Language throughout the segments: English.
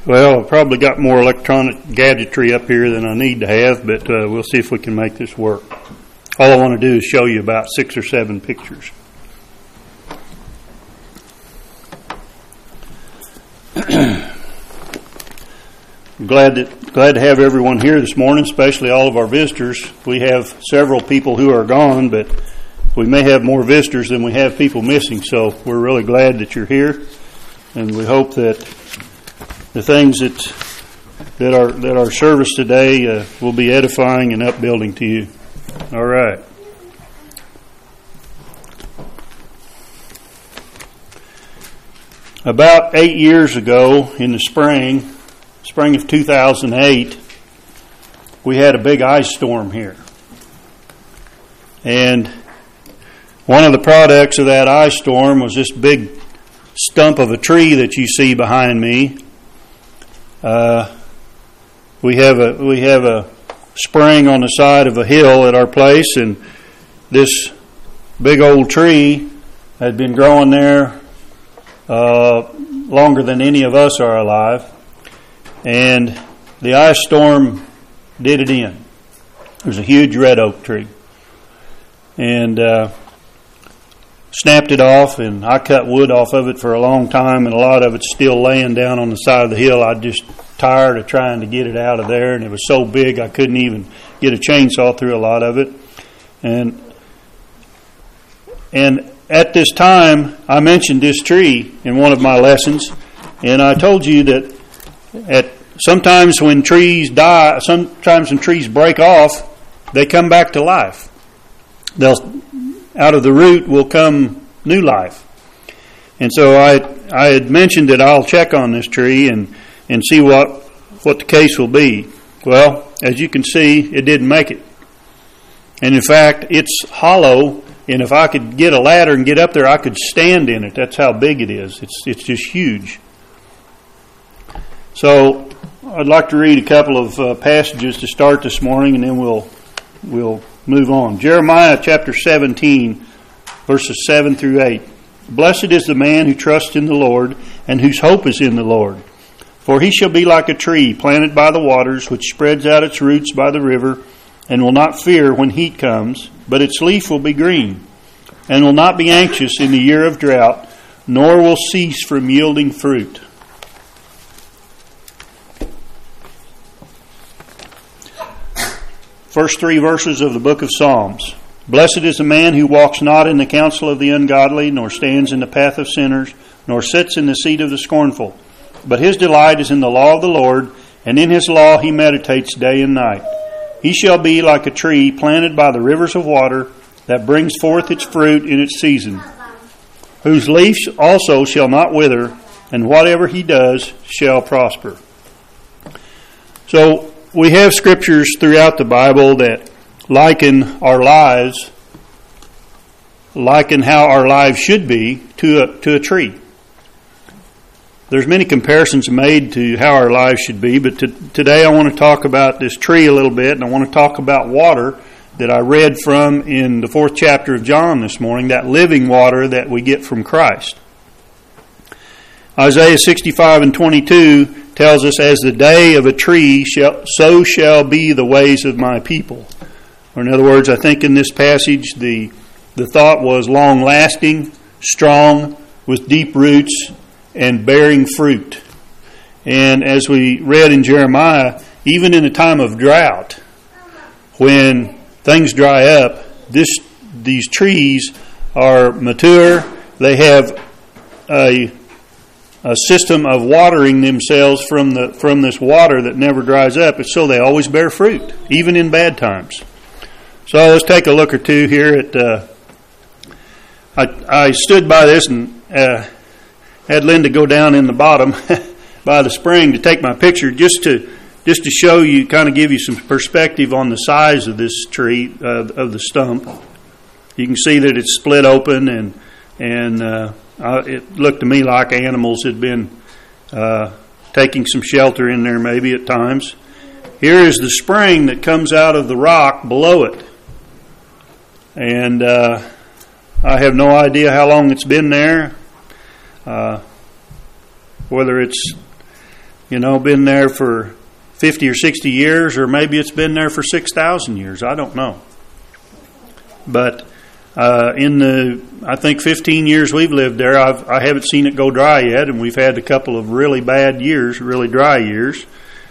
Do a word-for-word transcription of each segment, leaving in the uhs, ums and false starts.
Well, I've probably got more electronic gadgetry up here than I need to have, but uh, we'll see if we can make this work. All I want to do is show you about six or seven pictures. I'm glad that glad to have everyone here this morning, especially all of our visitors. We have several people who are gone, but we may have more visitors than we have people missing, so we're really glad that you're here, and we hope that the things that that our that our service today uh, will be edifying and upbuilding to you. All right. About eight years ago, in the spring, spring of two thousand eight, we had a big ice storm here, and one of the products of that ice storm was this big stump of a tree that you see behind me. Uh, we have a we have a spring on the side of a hill at our place, and this big old tree had been growing there uh, longer than any of us are alive, and the ice storm did it in. It was a huge red oak tree, and uh, snapped it off, and I cut wood off of it for a long time, and a lot of it's still laying down on the side of the hill. I just tired of trying to get it out of there, and it was so big I couldn't even get a chainsaw through a lot of it. And and at this time, I mentioned this tree in one of my lessons, and I told you that at sometimes when trees die, sometimes when trees break off, they come back to life. They'll out of the root will come new life. And so I I had mentioned that I'll check on this tree and, and see what what the case will be. Well, as you can see, it didn't make it. And in fact, it's hollow, and if I could get a ladder and get up there, I could stand in it. That's how big it is. It's it's just huge. So I'd like to read a couple of uh, passages to start this morning, and then we'll we'll move on. Jeremiah chapter seventeen, verses seven through eight. Blessed is the man who trusts in the Lord, and whose hope is in the Lord. For he shall be like a tree planted by the waters, which spreads out its roots by the river, and will not fear when heat comes, but its leaf will be green, and will not be anxious in the year of drought, nor will cease from yielding fruit. First three verses of the book of Psalms. Blessed is the man who walks not in the counsel of the ungodly, nor stands in the path of sinners, nor sits in the seat of the scornful. But his delight is in the law of the Lord, and in his law he meditates day and night. He shall be like a tree planted by the rivers of water, that brings forth its fruit in its season, whose leaves also shall not wither, and whatever he does shall prosper. So, we have scriptures throughout the Bible that liken our lives, liken how our lives should be to a, to a tree. There's many comparisons made to how our lives should be, but to, today I want to talk about this tree a little bit, and I want to talk about water that I read from in the fourth chapter of John this morning, that living water that we get from Christ. Isaiah sixty-five and twenty-two tells us, as the day of a tree, shall, so shall be the ways of my people. Or in other words, I think in this passage, the, the thought was long-lasting, strong, with deep roots, and bearing fruit. And as we read in Jeremiah, even in a time of drought, when things dry up, this these trees are mature. They have a a system of watering themselves from the from this water that never dries up, and so they always bear fruit, even in bad times. So let's take a look or two here at. Uh, I I stood by this and uh, had Linda go down in the bottom by the spring to take my picture, just to just to show you, kind of give you some perspective on the size of this tree, uh, of the stump. You can see that it's split open, and and. Uh, Uh, it looked to me like animals had been uh, taking some shelter in there maybe at times. Here is the spring that comes out of the rock below it. And uh, I have no idea how long it's been there, uh, whether it's you know, been there for fifty or sixty years, or maybe it's been there for six thousand years. I don't know. But uh, in the, I think, fifteen years we've lived there, I've, I haven't seen it go dry yet, and we've had a couple of really bad years, really dry years.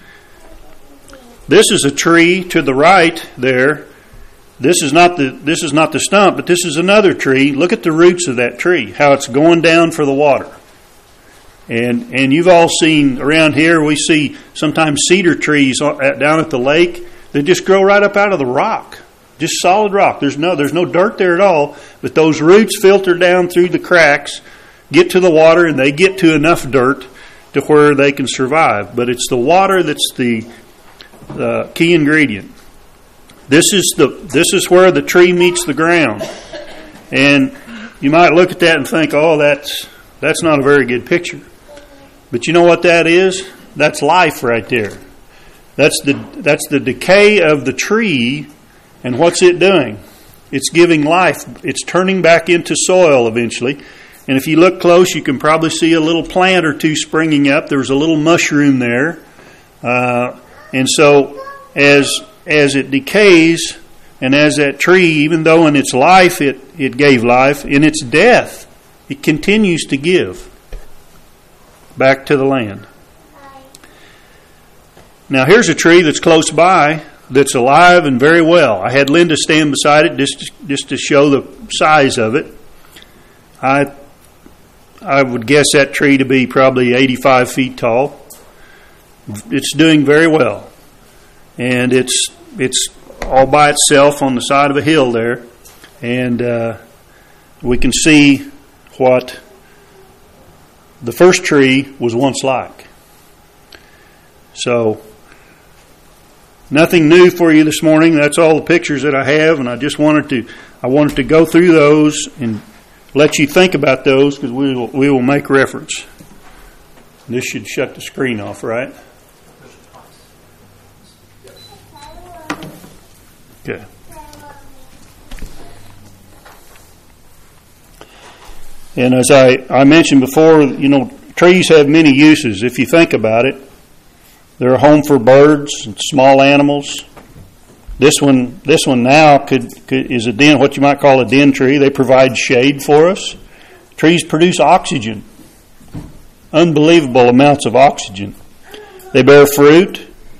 This is a tree to the right there. This is not the this is not the stump, but this is another tree. Look at the roots of that tree, how it's going down for the water. And and you've all seen around here, we see sometimes cedar trees down at the lake that just grow right up out of the rock, just solid rock. There's no there's no dirt there at all, but those roots filter down through the cracks, get to the water, and they get to enough dirt to where they can survive. But it's the water that's the the key ingredient. This is the this is where the tree meets the ground. And you might look at that and think, oh, that's that's not a very good picture. But you know what that is? That's life right there. That's the that's the decay of the tree, and what's it doing? It's giving life. It's turning back into soil eventually. And if you look close, you can probably see a little plant or two springing up. There's a little mushroom there. Uh, and so as as it decays, and as that tree, even though in its life it, it gave life, in its death it continues to give back to the land. Now here's a tree that's close by that's alive and very well. I had Linda stand beside it just to, just to show the size of it. I I would guess that tree to be probably eighty-five feet tall. It's doing very well. And it's it's all by itself on the side of a hill there. And uh, we can see what the first tree was once like. So, nothing new for you this morning. That's all the pictures that I have, and I just wanted to I wanted to go through those and let you think about those, because we will we will make reference. This should shut the screen off, right? Okay. And as I, I mentioned before, you know, trees have many uses. If you think about it, they're a home for birds and small animals. This one, this one now could, could is a den, what you might call a den tree. They provide shade for us. Trees produce oxygen, unbelievable amounts of oxygen. They bear fruit.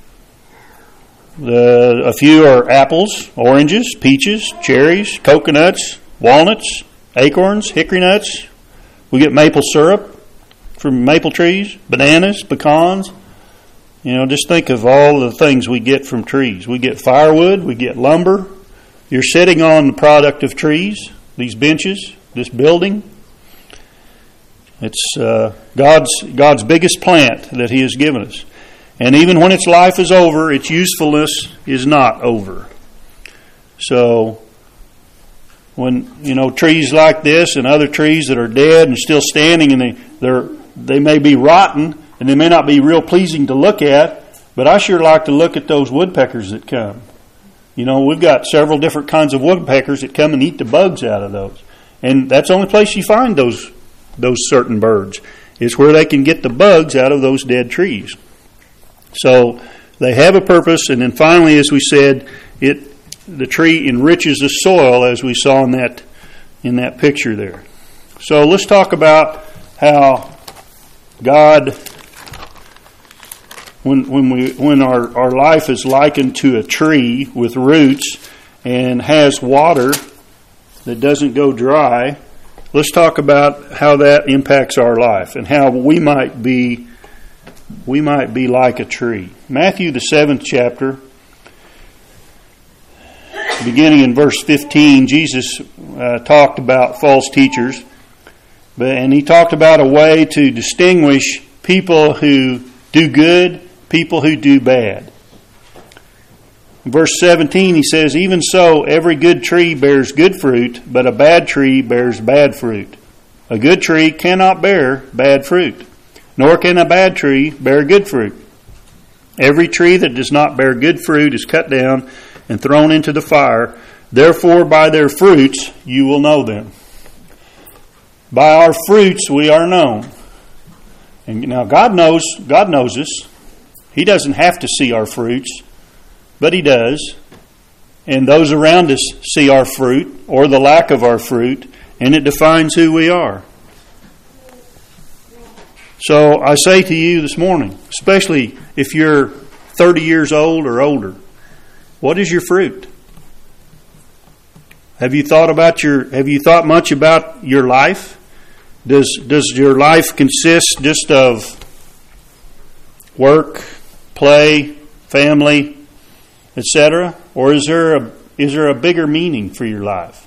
The, a few are apples, oranges, peaches, cherries, coconuts, walnuts, acorns, hickory nuts. We get maple syrup from maple trees, bananas, pecans. You know, just think of all the things we get from trees. We get firewood, we get lumber. You're sitting on the product of trees, these benches, this building. It's uh, God's God's biggest plant that He has given us. And even when its life is over, its usefulness is not over. So, when, you know, trees like this and other trees that are dead and still standing, and they they're they may be rotten and they may not be real pleasing to look at, but I sure like to look at those woodpeckers that come. You know, we've got several different kinds of woodpeckers that come and eat the bugs out of those. And that's the only place you find those those certain birds, is where they can get the bugs out of those dead trees. So they have a purpose, and then finally, as we said, it the tree enriches the soil, as we saw in that in that picture there. So let's talk about how God, when when we when our, our life is likened to a tree with roots and has water that doesn't go dry, let's talk about how that impacts our life and how we might be we might be like a tree. Matthew, the seventh chapter, beginning in verse fifteen, Jesus uh, talked about false teachers, but and he talked about a way to distinguish people who do good, people who do bad. In verse seventeen, he says, "Even so, every good tree bears good fruit, but a bad tree bears bad fruit. A good tree cannot bear bad fruit, nor can a bad tree bear good fruit. Every tree that does not bear good fruit is cut down and thrown into the fire. Therefore, by their fruits you will know them." By our fruits we are known. And now God knows, God knows us. He doesn't have to see our fruits, but He does. And those around us see our fruit or the lack of our fruit, and it defines who we are. So I say to you this morning, especially if you're thirty years old or older, what is your fruit? Have you thought about your have you thought much about your life? Does does your life consist just of work, play, family, et cetera? Or is there a is there a bigger meaning for your life?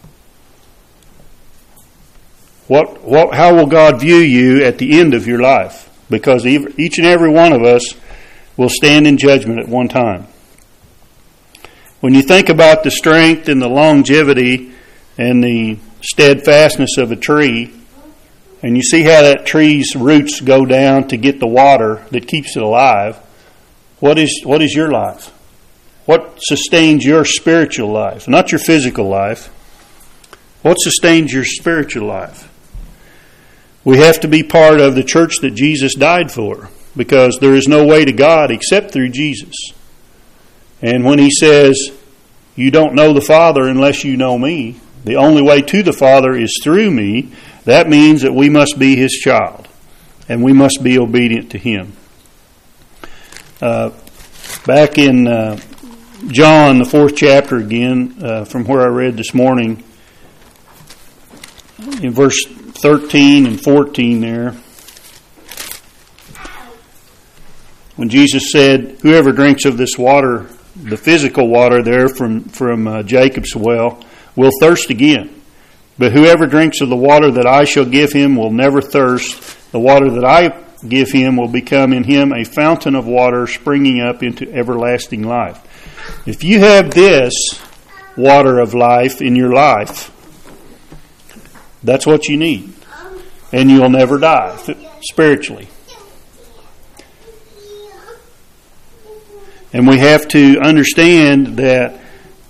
What what how will God view you at the end of your life? Because each and every one of us will stand in judgment at one time. When you think about the strength and the longevity and the steadfastness of a tree, and you see how that tree's roots go down to get the water that keeps it alive, what is what is your life? What sustains your spiritual life? Not your physical life. What sustains your spiritual life? We have to be part of the church that Jesus died for, because there is no way to God except through Jesus. And when He says, you don't know the Father unless you know me, the only way to the Father is through me, that means that we must be His child, and we must be obedient to Him. Uh, back in uh, John, the fourth chapter again, uh, from where I read this morning, in verse thirteen and fourteen there, when Jesus said, whoever drinks of this water, the physical water there from, from uh, Jacob's well, will thirst again. But whoever drinks of the water that I shall give him will never thirst. The water that I give him will become in him a fountain of water springing up into everlasting life. If you have this water of life in your life, that's what you need. And you'll never die spiritually. And we have to understand that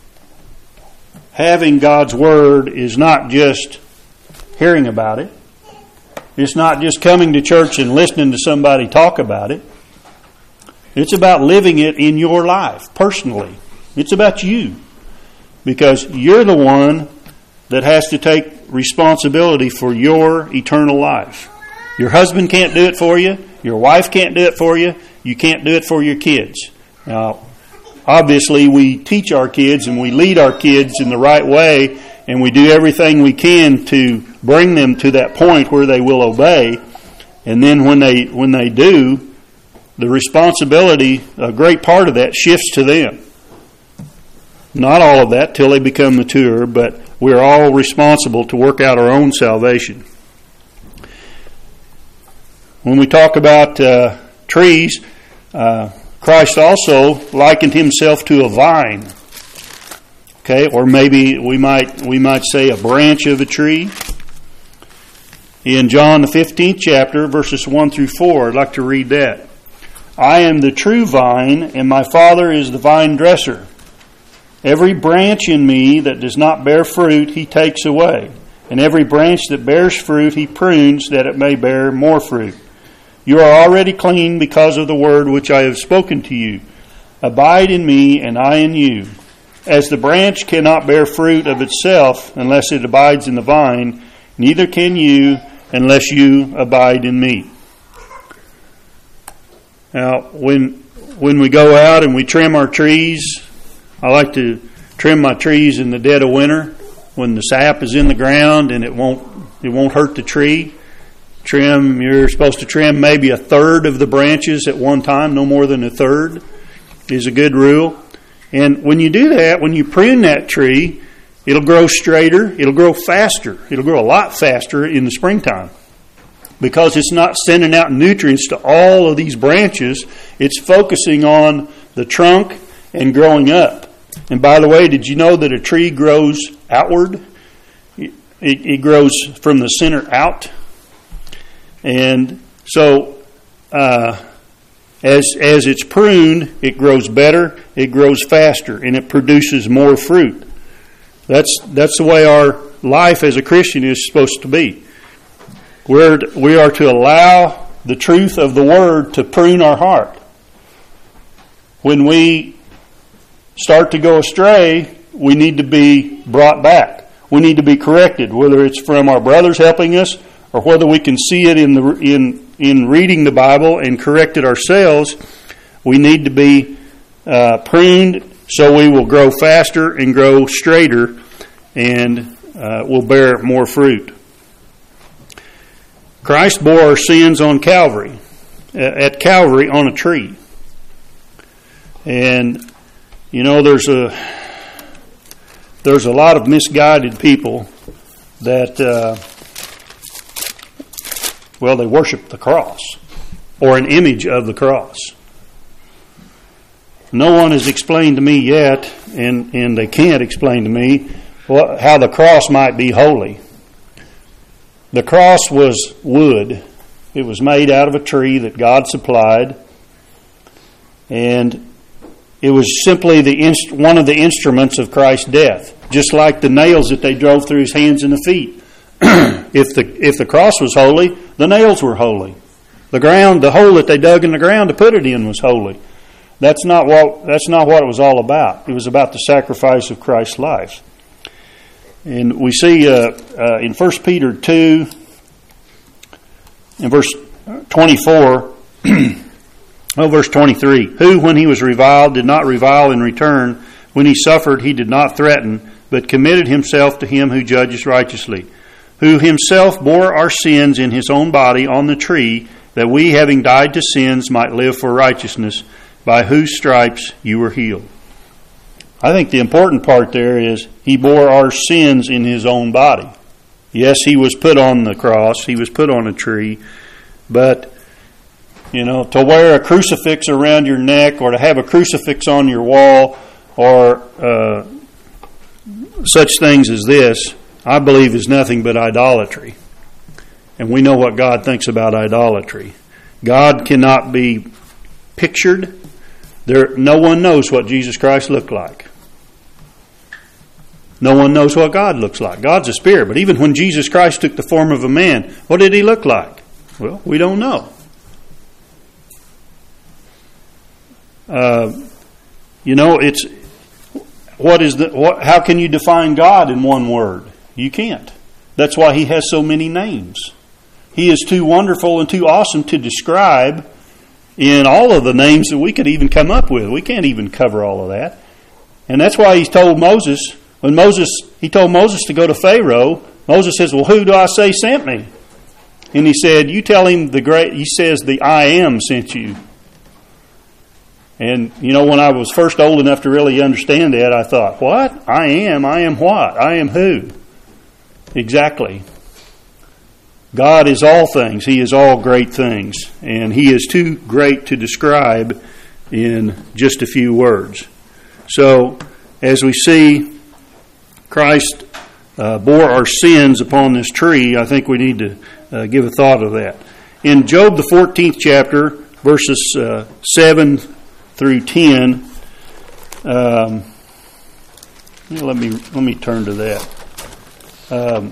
having God's Word is not just hearing about it. It's not just coming to church and listening to somebody talk about it. It's about living it in your life, personally. It's about you. Because you're the one that has to take responsibility for your eternal life. Your husband can't do it for you. Your wife can't do it for you. You can't do it for your kids. Now, obviously, we teach our kids and we lead our kids in the right way, and we do everything we can to bring them to that point where they will obey. And then when they when they do, the responsibility, a great part of that, shifts to them. Not all of that till they become mature, but we're all responsible to work out our own salvation. When we talk about uh, trees, uh, Christ also likened Himself to a vine. Okay, or maybe we might we might say a branch of a tree. In John the fifteenth chapter, verses one through four, I'd like to read that. I am the true vine, and my Father is the vine dresser. Every branch in me that does not bear fruit, He takes away. And every branch that bears fruit, He prunes, that it may bear more fruit. You are already clean because of the word which I have spoken to you. Abide in me, and I in you. As the branch cannot bear fruit of itself unless it abides in the vine, neither can you unless you abide in me. Now, when when we go out and we trim our trees, I like to trim my trees in the dead of winter when the sap is in the ground and it won't it won't hurt the tree. Trim, you're supposed to trim maybe a third of the branches at one time, no more than a third is a good rule. And when you do that, when you prune that tree, it'll grow straighter, it'll grow faster. It'll grow a lot faster in the springtime because it's not sending out nutrients to all of these branches. It's focusing on the trunk and growing up. And by the way, did you know that a tree grows outward? It, it grows from the center out. And so uh, as as it's pruned, it grows better, it grows faster, and it produces more fruit. That's that's the way our life as a Christian is supposed to be. We're we are to allow the truth of the Word to prune our heart. when we start to go astray, we need to be brought back. We need to be corrected, whether it's from our brothers helping us or whether we can see it in the in in reading the Bible and correct it ourselves. We need to be uh, pruned so we will grow faster and grow straighter and uh, will bear more fruit. Christ bore our sins on Calvary, at Calvary on a tree. And, you know, there's a there's a lot of misguided people that, uh, well, they worship the cross or an image of the cross. No one has explained to me yet, and, and they can't explain to me, what, how the cross might be holy. The cross was wood. It was made out of a tree that God supplied, and it was simply the inst- one of the instruments of Christ's death, just like the nails that they drove through his hands and the feet. if the if the cross was holy, the nails were holy. The ground, the hole that they dug in the ground to put it in was holy. That's not what that's not what it was all about. It was about the sacrifice of Christ's life. And we see uh, uh, in First Peter two, in verse twenty-four, oh, verse twenty-three, who, when he was reviled, did not revile in return. When he suffered, he did not threaten, but committed himself to him who judges righteously, who himself bore our sins in his own body on the tree, that we, having died to sins, might live for righteousness, by whose stripes you were healed. I think the important part there is he bore our sins in his own body. Yes, he was put on the cross, he was put on a tree, but, you know, to wear a crucifix around your neck or to have a crucifix on your wall or uh, such things as this, I believe is nothing but idolatry. And we know what God thinks about idolatry. God cannot be pictured. There, no one knows what Jesus Christ looked like. No one knows what God looks like. God's a spirit, but even when Jesus Christ took the form of a man, what did he look like? Well, we don't know. Uh, you know, it's what is the what? How can you define God in one word? You can't. That's why he has so many names. He is too wonderful and too awesome to describe in all of the names that we could even come up with. We can't even cover all of that. And that's why he told Moses, when Moses, he told Moses to go to Pharaoh, Moses says, well, who do I say sent me? And he said, you tell him the great, he says, the I am sent you. And, you know, when I was first old enough to really understand that, I thought, what? I am? I am what? I am who? Exactly. God is all things. He is all great things. And he is too great to describe in just a few words. So, as we see, Christ uh, bore our sins upon this tree. I think we need to uh, give a thought of that. In Job, the fourteenth chapter, verses uh, seven through ten, um, let me let me turn to that. Um,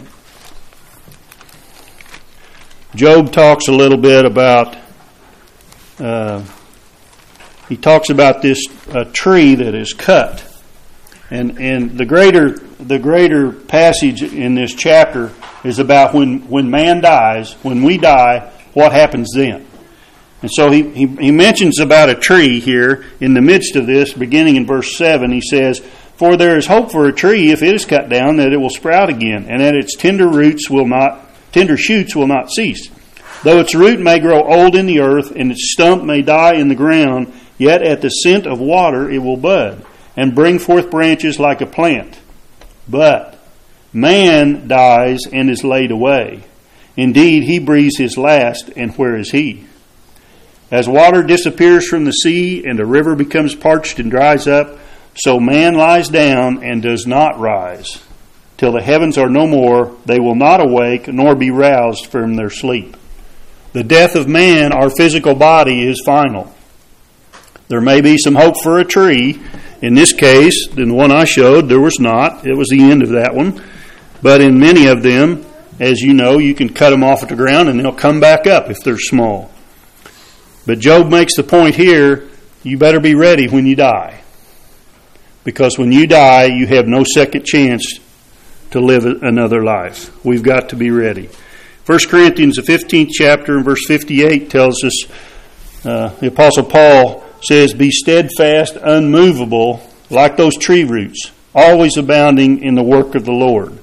Job talks a little bit about. Uh, he talks about this uh, tree that is cut. And and the greater the greater passage in this chapter is about when, when man dies, when we die, what happens then. And so he, he, he mentions about a tree here in the midst of this, beginning in verse seven. He says, for there is hope for a tree if it is cut down, that it will sprout again, and that its tender roots will not tender shoots will not cease. Though its root may grow old in the earth, and its stump may die in the ground, yet at the scent of water it will bud, and bring forth branches like a plant. But man dies and is laid away. Indeed, he breathes his last, and where is he? As water disappears from the sea, and a river becomes parched and dries up, so man lies down and does not rise. Till the heavens are no more, they will not awake, nor be roused from their sleep. The death of man, our physical body, is final. There may be some hope for a tree. In this case, in the one I showed, there was not. It was the end of that one. But in many of them, as you know, you can cut them off at the ground and they'll come back up if they're small. But Job makes the point here you better be ready when you die. Because when you die, you have no second chance to live another life. We've got to be ready. First Corinthians, the fifteenth chapter, and verse fifty-eight tells us, uh, the Apostle Paul says, be steadfast, unmovable, like those tree roots, always abounding in the work of the Lord.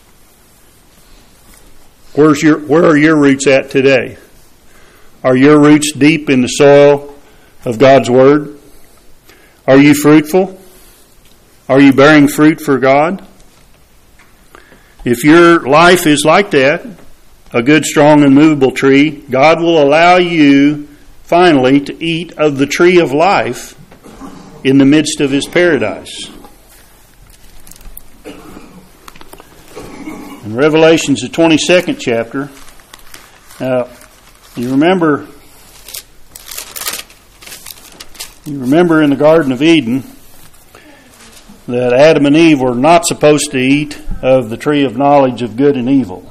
Where's your, where are your roots at today? Are your roots deep in the soil of God's Word? Are you fruitful? Are you bearing fruit for God? If your life is like that, a good, strong, and movable tree, God will allow you finally to eat of the tree of life in the midst of His paradise. In Revelation's the twenty-second chapter, uh, you remember, you remember in the Garden of Eden that Adam and Eve were not supposed to eat of the tree of knowledge of good and evil.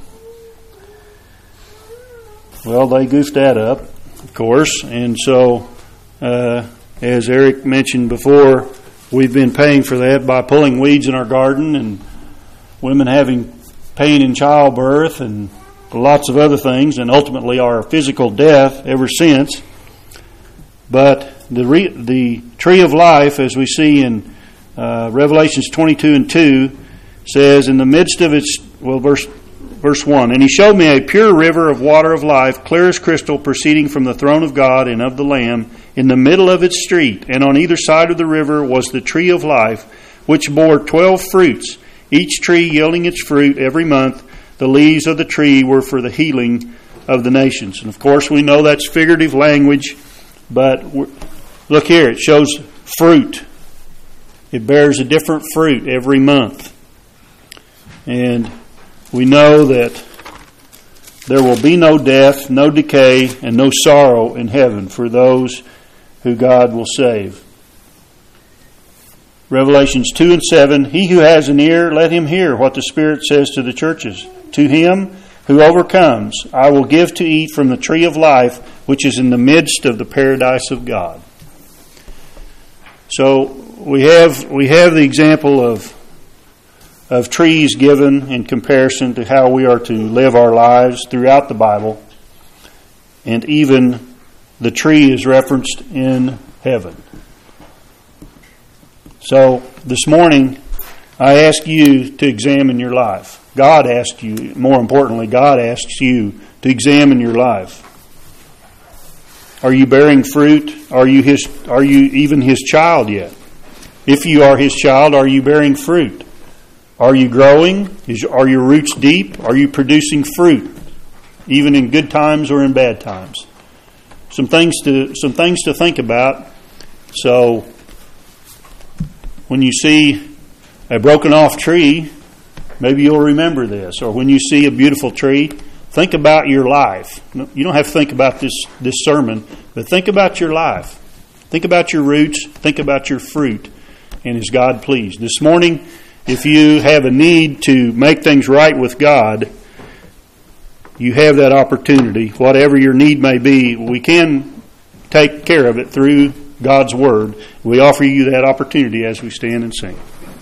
Well, they goofed that up, of course, and so, uh, as Eric mentioned before, we've been paying for that by pulling weeds in our garden and women having pain in childbirth and lots of other things, and ultimately our physical death ever since. But the re- the tree of life, as we see in uh, Revelations twenty-two and two, says, in the midst of its, well, verse verse one, and he showed me a pure river of water of life, clear as crystal, proceeding from the throne of God and of the Lamb, in the middle of its street. And on either side of the river was the tree of life, which bore twelve fruits, each tree yielding its fruit every month. The leaves of the tree were for the healing of the nations. And of course we know that's figurative language, but look here, it shows fruit. It bears a different fruit every month. And we know that there will be no death, no decay, and no sorrow in heaven for those who God will save. Revelations two and seven, he who has an ear, let him hear what the Spirit says to the churches. To him who overcomes, I will give to eat from the tree of life, which is in the midst of the paradise of God. So we have we have the example of of trees given in comparison to how we are to live our lives throughout the Bible, and even the tree is referenced in heaven. So this morning, I ask you to examine your life. God asked you, more importantly, God asks you to examine your life. Are you bearing fruit? Are you his? Are you even His child yet? If you are His child, are you bearing fruit? Are you growing? Is, are your roots deep? Are you producing fruit, even in good times or in bad times? Some things to some things to think about. So, when you see a broken off tree, maybe you'll remember this. Or when you see a beautiful tree, think about your life. You don't have to think about this, this sermon, but think about your life. Think about your roots. Think about your fruit. And is God pleased? This morning, if you have a need to make things right with God, you have that opportunity. Whatever your need may be, we can take care of it through God's Word. We offer you that opportunity as we stand and sing.